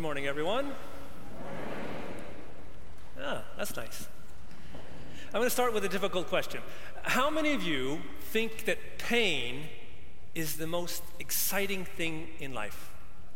morning, everyone. That's nice. I'm going to start with a difficult question. How many of you think that pain is the most exciting thing in life?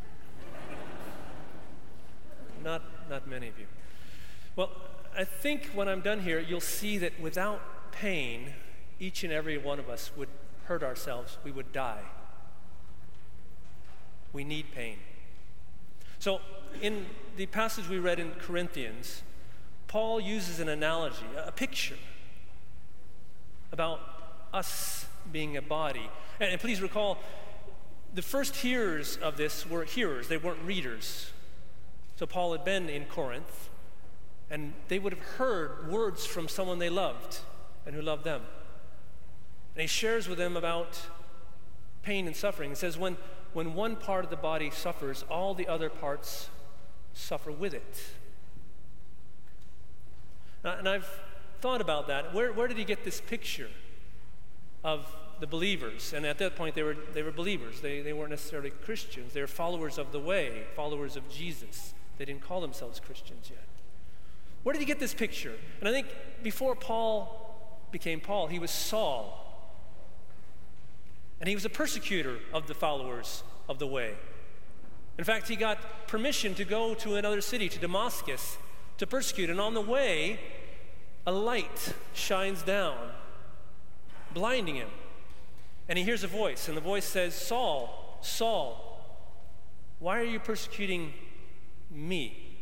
Not many of you. Well, I think when I'm done here, you'll see that without pain, each and every one of us would hurt ourselves. We would die. We need pain. So in the passage we read in Corinthians, Paul uses an analogy, a picture about us being a body. And please recall, the first hearers of this were hearers, they weren't readers. So Paul had been in Corinth, and they would have heard words from someone they loved and who loved them. And he shares with them about pain and suffering. He says, when one part of the body suffers, all the other parts suffer with it. And I've thought about that. Where did he get this picture of the believers? And at that point, they were believers. They weren't necessarily Christians. They were followers of the way, followers of Jesus. They didn't call themselves Christians yet. Where did he get this picture? And I think before Paul became Paul, he was Saul. And he was a persecutor of the followers of the way. In fact, he got permission to go to another city, to Damascus, to persecute. And on the way, a light shines down, blinding him. And he hears a voice, and the voice says, "Saul, Saul, why are you persecuting me?"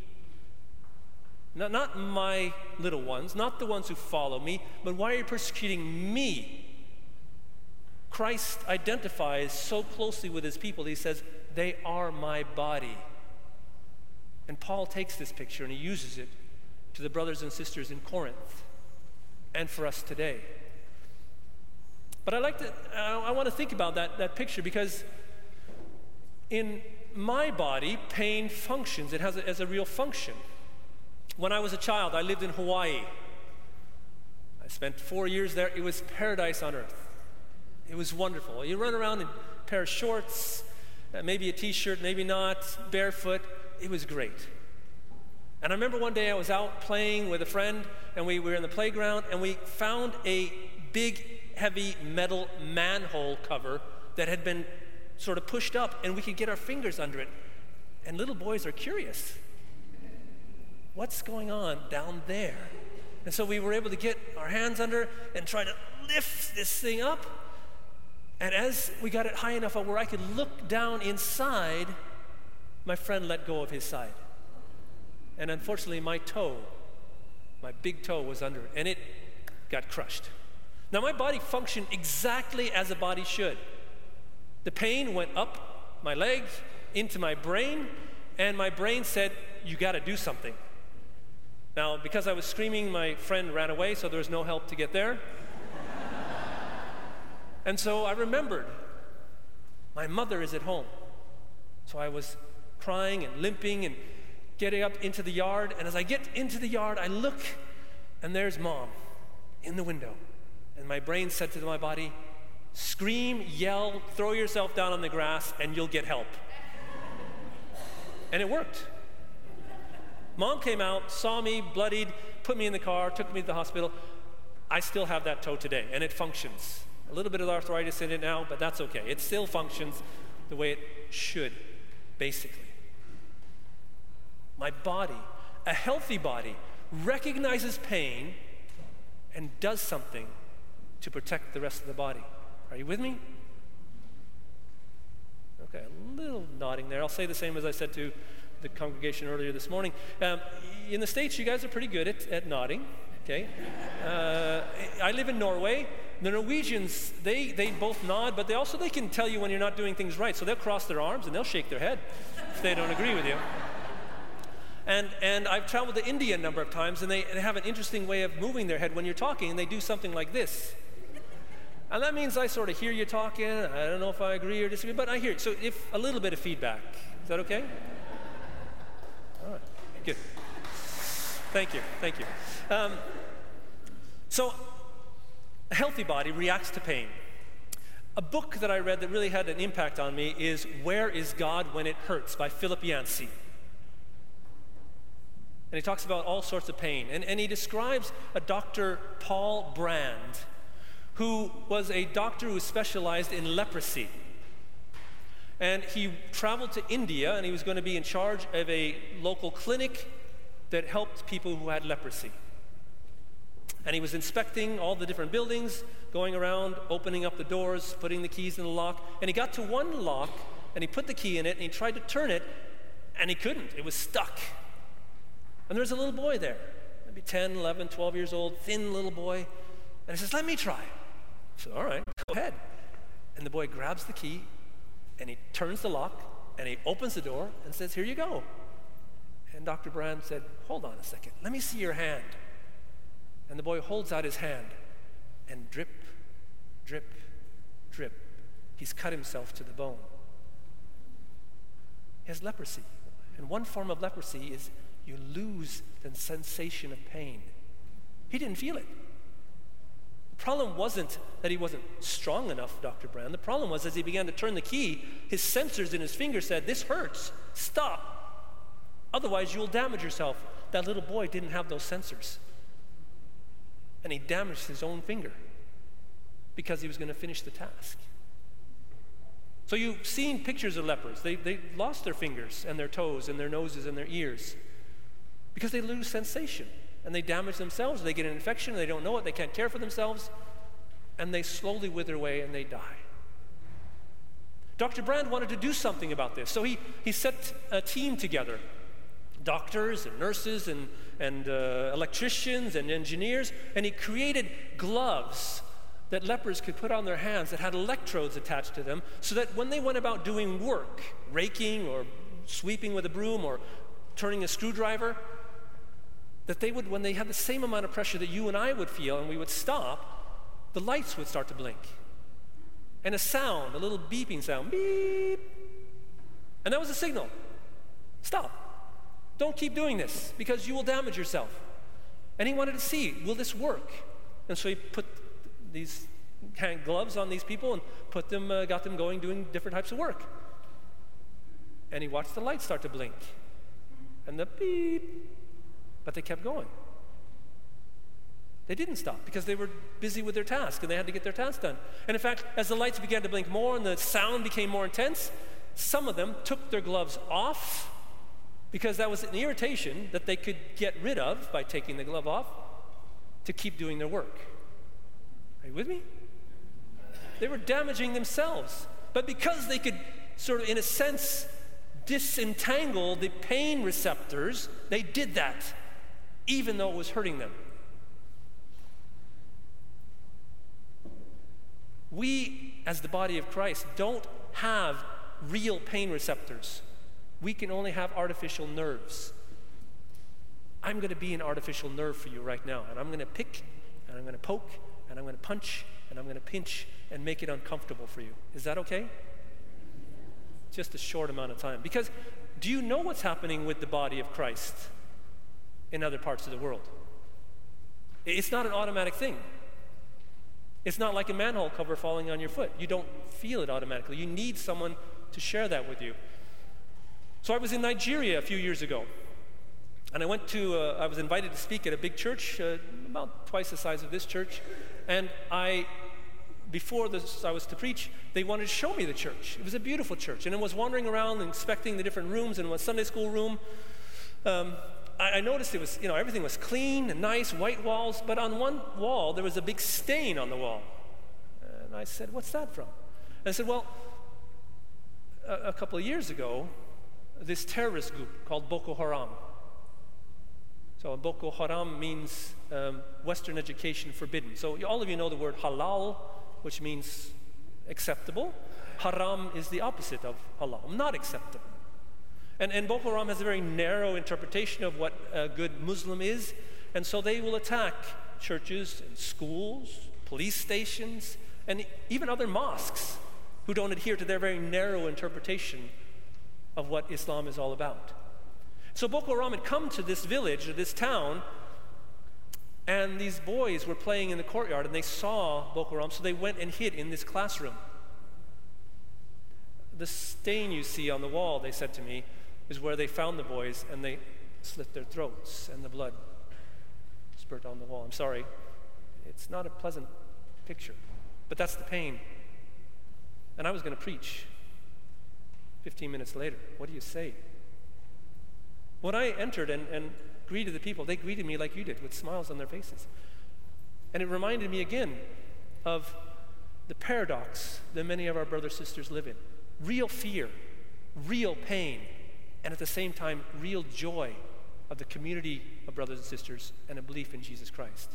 Not my little ones, not the ones who follow me, but why are you persecuting me? Christ identifies so closely with his people, he says, they are my body. And Paul takes this picture and he uses it to the brothers and sisters in Corinth and for us today. But I want to think about that picture, because in my body, pain functions. It has a real function. When I was a child, I lived in Hawaii. I spent 4 years there. It was paradise on earth. It was wonderful. You run around in a pair of shorts, maybe a t-shirt, maybe not, barefoot. It was great. And I remember one day I was out playing with a friend, and we were in the playground, and we found a big, heavy metal manhole cover that had been sort of pushed up, and we could get our fingers under it. And little boys are curious. What's going on down there? And so we were able to get our hands under and try to lift this thing up. And as we got it high enough where I could look down inside, my friend let go of his side. And unfortunately, my big toe was under it, and it got crushed. Now, my body functioned exactly as a body should. The pain went up my leg, into my brain, and my brain said, "You got to do something." Now, because I was screaming, my friend ran away, so there was no help to get there. And so I remembered, my mother is at home. So I was crying and limping and getting up into the yard. And as I get into the yard, I look, and there's Mom in the window. And my brain said to my body, "Scream, yell, throw yourself down on the grass, and you'll get help." And it worked. Mom came out, saw me bloodied, put me in the car, took me to the hospital. I still have that toe today, and it functions. A little bit of arthritis in it now, but that's okay. It still functions the way it should, basically. My body, a healthy body, recognizes pain and does something to protect the rest of the body. Are you with me? Okay, a little nodding there. I'll say the same as I said to the congregation earlier this morning. In the States, you guys are pretty good at nodding, okay? I live in Norway. The Norwegians, they both nod, but they can tell you when you're not doing things right. So they'll cross their arms and they'll shake their head if they don't agree with you. And I've traveled to India a number of times, and they have an interesting way of moving their head when you're talking, and they do something like this. And that means I sort of hear you talking. I don't know if I agree or disagree, but I hear it. So if a little bit of feedback. Is that okay? All right, good. Thank you. So a healthy body reacts to pain. A book that I read that really had an impact on me is Where is God When It Hurts by Philip Yancey. And he talks about all sorts of pain. And he describes a Dr. Paul Brand, who was a doctor who specialized in leprosy. And he traveled to India, and he was going to be in charge of a local clinic that helped people who had leprosy. And he was inspecting all the different buildings, going around, opening up the doors, putting the keys in the lock. And he got to one lock, and he put the key in it, and he tried to turn it, and he couldn't. It was stuck. And there was a little boy there, maybe 10, 11, 12 years old, thin little boy. And he says, "Let me try." I said, "All right, go ahead." And the boy grabs the key, and he turns the lock, and he opens the door and says, "Here you go." And Dr. Brand said, "Hold on a second. Let me see your hand." And the boy holds out his hand, and drip, drip, drip. He's cut himself to the bone. He has leprosy. And one form of leprosy is you lose the sensation of pain. He didn't feel it. The problem wasn't that he wasn't strong enough, Dr. Brand. The problem was as he began to turn the key, his sensors in his finger said, "This hurts. Stop. Otherwise, you'll damage yourself." That little boy didn't have those sensors. And he damaged his own finger because he was going to finish the task. So you've seen pictures of lepers. They lost their fingers and their toes and their noses and their ears because they lose sensation. And they damage themselves. They get an infection. They don't know it. They can't care for themselves. And they slowly wither away and they die. Dr. Brand wanted to do something about this. So he set a team together. Doctors and nurses and electricians and engineers. And he created gloves that lepers could put on their hands that had electrodes attached to them so that when they went about doing work, raking or sweeping with a broom or turning a screwdriver, that they would, when they had the same amount of pressure that you and I would feel and we would stop, the lights would start to blink. And a sound, a little beeping sound, beep. And that was a signal. Stop. Don't keep doing this because you will damage yourself. And he wanted to see, will this work? And so he put these hand gloves on these people and got them going doing different types of work. And he watched the lights start to blink. And the beep. But they kept going. They didn't stop because they were busy with their task and they had to get their task done. And in fact, as the lights began to blink more and the sound became more intense, some of them took their gloves off because that was an irritation that they could get rid of by taking the glove off to keep doing their work. Are you with me? They were damaging themselves. But because they could sort of, in a sense, disentangle the pain receptors, they did that, even though it was hurting them. We, as the body of Christ, don't have real pain receptors. We can only have artificial nerves. I'm going to be an artificial nerve for you right now, and I'm going to pick, and I'm going to poke, and I'm going to punch, and I'm going to pinch, and make it uncomfortable for you. Is that okay? Just a short amount of time. Because do you know what's happening with the body of Christ in other parts of the world? It's not an automatic thing. It's not like a manhole cover falling on your foot. You don't feel it automatically. You need someone to share that with you. So I was in Nigeria a few years ago, and I was invited to speak at a big church, about twice the size of this church, and before I was to preach, they wanted to show me the church. It was a beautiful church, and I was wandering around and inspecting the different rooms, and in one Sunday school room, I noticed it was, everything was clean and nice, white walls, but on one wall there was a big stain on the wall. And I said, "What's that from?" And I said, "Well, a couple of years ago, this terrorist group called Boko Haram." So Boko Haram means Western education forbidden. So all of you know the word halal, which means acceptable. Haram is the opposite of halal, not acceptable. And Boko Haram has a very narrow interpretation of what a good Muslim is, and so they will attack churches and schools, police stations, and even other mosques who don't adhere to their very narrow interpretation of what Islam is all about. So Boko Haram had come to this village, or this town, and these boys were playing in the courtyard, and they saw Boko Haram, so they went and hid in this classroom. The stain you see on the wall, they said to me, is where they found the boys, and they slit their throats, and the blood spurt on the wall. I'm sorry, it's not a pleasant picture, but that's the pain. And I was going to preach 15 minutes later. What do you say? When I entered and greeted the people, they greeted me like you did, with smiles on their faces. And it reminded me again of the paradox that many of our brothers and sisters live in. Real fear, real pain, and at the same time, real joy of the community of brothers and sisters and a belief in Jesus Christ.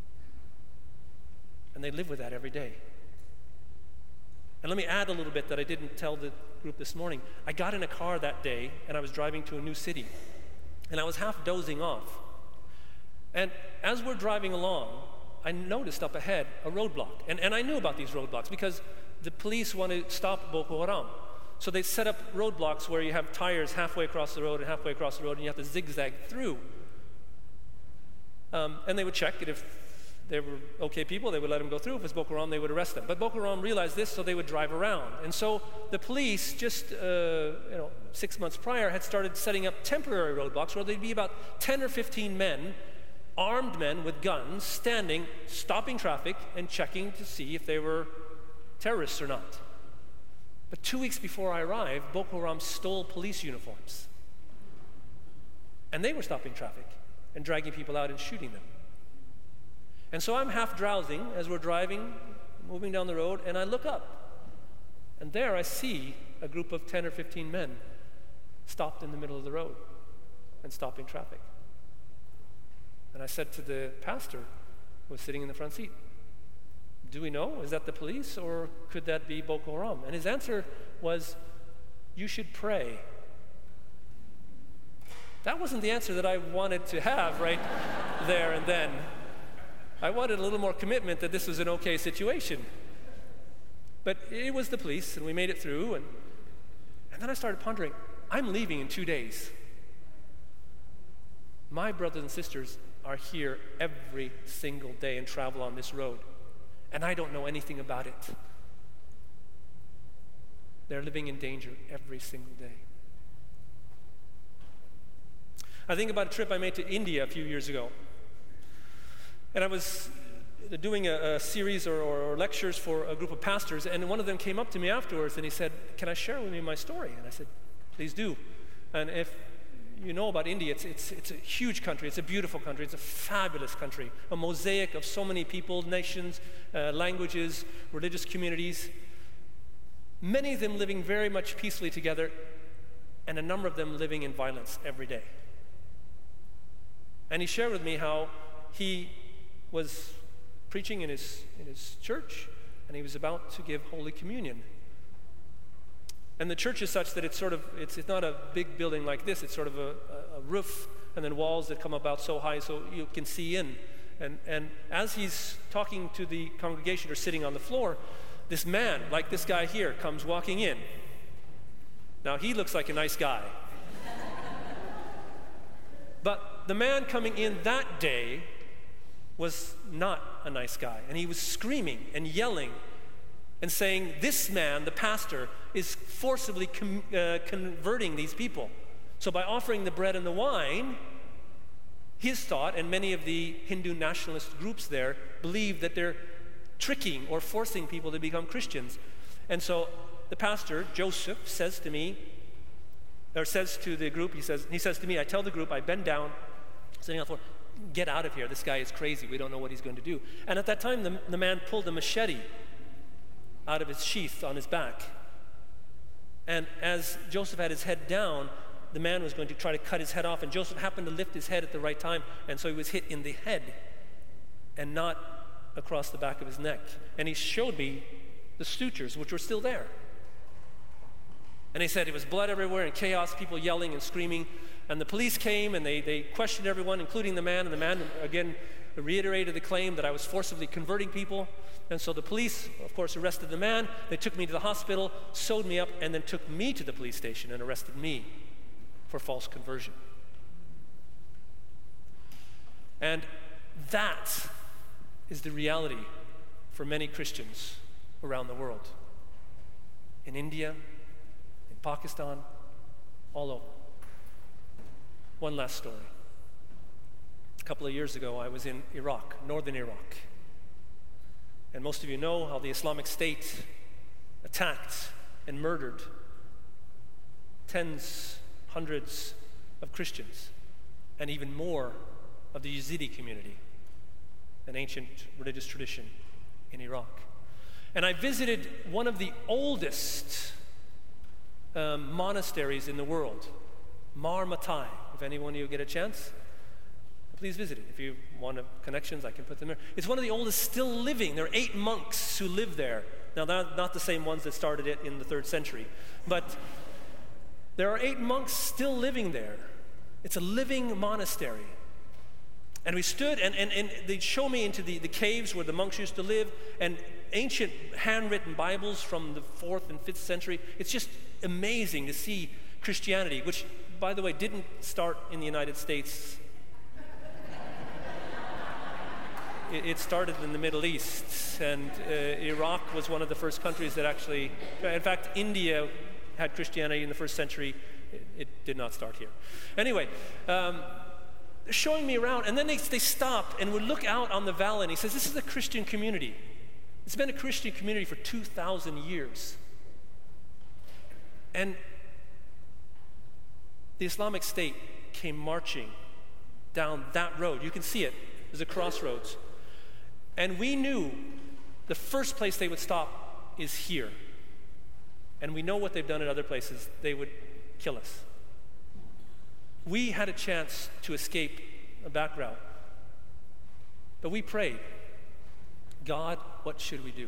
And they live with that every day. And let me add a little bit that I didn't tell the group this morning. I got in a car that day, and I was driving to a new city. And I was half dozing off. And as we're driving along, I noticed up ahead a roadblock. And I knew about these roadblocks because the police want to stop Boko Haram. So they set up roadblocks where you have tires halfway across the road and halfway across the road, and you have to zigzag through. And they would check it. If they were okay people, they would let them go through. If it was Boko Haram, they would arrest them. But Boko Haram realized this, so they would drive around. And so the police, just 6 months prior, had started setting up temporary roadblocks where there'd be about 10 or 15 men, armed men with guns, standing, stopping traffic, and checking to see if they were terrorists or not. But 2 weeks before I arrived, Boko Haram stole police uniforms. And they were stopping traffic and dragging people out and shooting them. And so I'm half drowsing as we're driving, moving down the road, and I look up. And there I see a group of 10 or 15 men stopped in the middle of the road and stopping traffic. And I said to the pastor who was sitting in the front seat, "Do we know? Is that the police, or could that be Boko Haram?" And his answer was, "You should pray." That wasn't the answer that I wanted to have right there and then. I wanted a little more commitment that this was an okay situation. But it was the police, and we made it through. And then I started pondering, I'm leaving in 2 days. My brothers and sisters are here every single day and travel on this road. And I don't know anything about it. They're living in danger every single day. I think about a trip I made to India a few years ago. And I was doing a series or lectures for a group of pastors, and one of them came up to me afterwards and he said, "Can I share with you my story?" And I said, "Please do." And if you know about India, it's a huge country, it's a beautiful country, it's a fabulous country, a mosaic of so many people, nations, languages, religious communities, many of them living very much peacefully together, and a number of them living in violence every day. And he shared with me how he was preaching in his church, and he was about to give Holy Communion. And the church is such that it's not a big building like this. It's sort of a roof and then walls that come about so high so you can see in. And as he's talking to the congregation or sitting on the floor, this man, like this guy here, comes walking in. Now, he looks like a nice guy. But the man coming in that day was not a nice guy. And he was screaming and yelling and saying, this man, the pastor, is forcibly converting these people. So by offering the bread and the wine, his thought, and many of the Hindu nationalist groups there, believe that they're tricking or forcing people to become Christians. And so the pastor, Joseph, says to me, or says to the group, he says to me, I tell the group, I bend down, sitting on the floor, get out of here, this guy is crazy, we don't know what he's going to do. And at that time, the man pulled a machete out of his sheath on his back. And as Joseph had his head down, the man was going to try to cut his head off, and Joseph happened to lift his head at the right time, and so he was hit in the head and not across the back of his neck. And he showed me the sutures, which were still there. And he said it was blood everywhere and chaos, people yelling and screaming. And the police came and they questioned everyone, including the man. And the man, again, reiterated the claim that I was forcibly converting people. And so the police, of course, arrested the man. They took me to the hospital, sewed me up, and then took me to the police station and arrested me for false conversion. And that is the reality for many Christians around the world. In India, in Pakistan, all over. One last story. A couple of years ago, I was in Iraq, northern Iraq. And most of you know how the Islamic State attacked and murdered tens, hundreds of Christians, and even more of the Yazidi community, an ancient religious tradition in Iraq. And I visited one of the oldest monasteries in the world, Mar Matai. If anyone of you get a chance, please visit it. If you want connections, I can put them there. It's one of the oldest still living. There are 8 monks who live there. Now, they're not the same ones that started it in the 3rd century, but there are 8 monks still living there. It's a living monastery. And we stood, and they'd show me into the caves where the monks used to live, and ancient handwritten Bibles from the 4th and 5th century. It's just amazing to see Christianity, which, by the way, didn't start in the United States. It started in the Middle East, and Iraq was one of the first countries that actually, in fact, India had Christianity in the 1st century. It did not start here. Anyway, showing me around, and then they stopped and would look out on the valley, and he says, this is a Christian community. It's been a Christian community for 2,000 years. And the Islamic State came marching down that road. You can see it. There's a crossroads. And we knew the first place they would stop is here. And we know what they've done in other places. They would kill us. We had a chance to escape a back route. But we prayed, God, what should we do?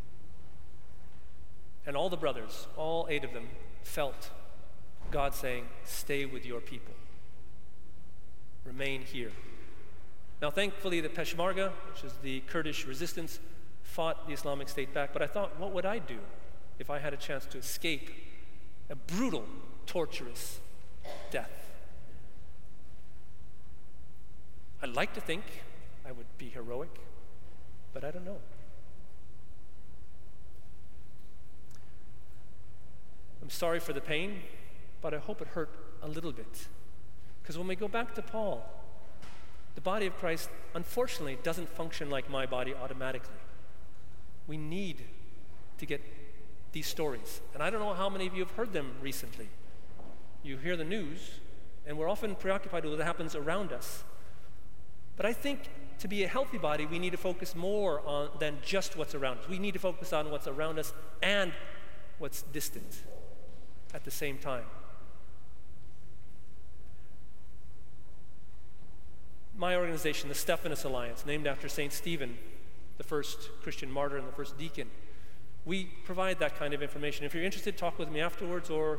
And all the brothers, all 8 of them, felt God saying, stay with your people. Remain here. Now, thankfully, the Peshmerga, which is the Kurdish resistance, fought the Islamic State back. But I thought, what would I do if I had a chance to escape a brutal, torturous death? I'd like to think I would be heroic, but I don't know. I'm sorry for the pain, but I hope it hurt a little bit. Because when we go back to Paul, the body of Christ, unfortunately, doesn't function like my body automatically. We need to get these stories. And I don't know how many of you have heard them recently. You hear the news, and we're often preoccupied with what happens around us. But I think to be a healthy body, we need to focus more on than just what's around us. We need to focus on what's around us and what's distant at the same time. My organization, the Stephanus Alliance, named after St. Stephen, the first Christian martyr and the first deacon, we provide that kind of information. If you're interested, talk with me afterwards, or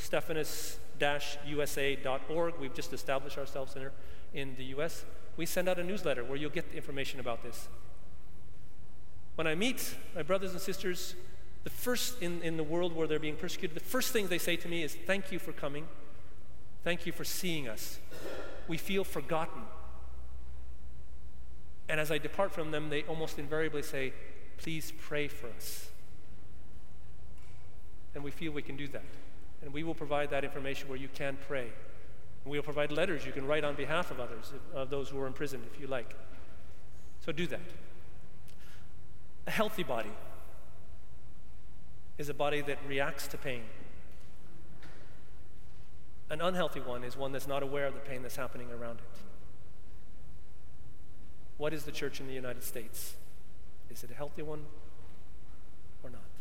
stephanus-usa.org. We've just established ourselves in the U.S. We send out a newsletter where you'll get the information about this. When I meet my brothers and sisters, the first in the world where they're being persecuted, the first thing they say to me is, thank you for coming. Thank you for seeing us. We feel forgotten. And as I depart from them, they almost invariably say, please pray for us. And we feel we can do that. And we will provide that information where you can pray. And we will provide letters you can write on behalf of others, of those who are imprisoned, if you like. So do that. A healthy body is a body that reacts to pain. An unhealthy one is one that's not aware of the pain that's happening around it. What is the church in the United States? Is it a healthy one or not?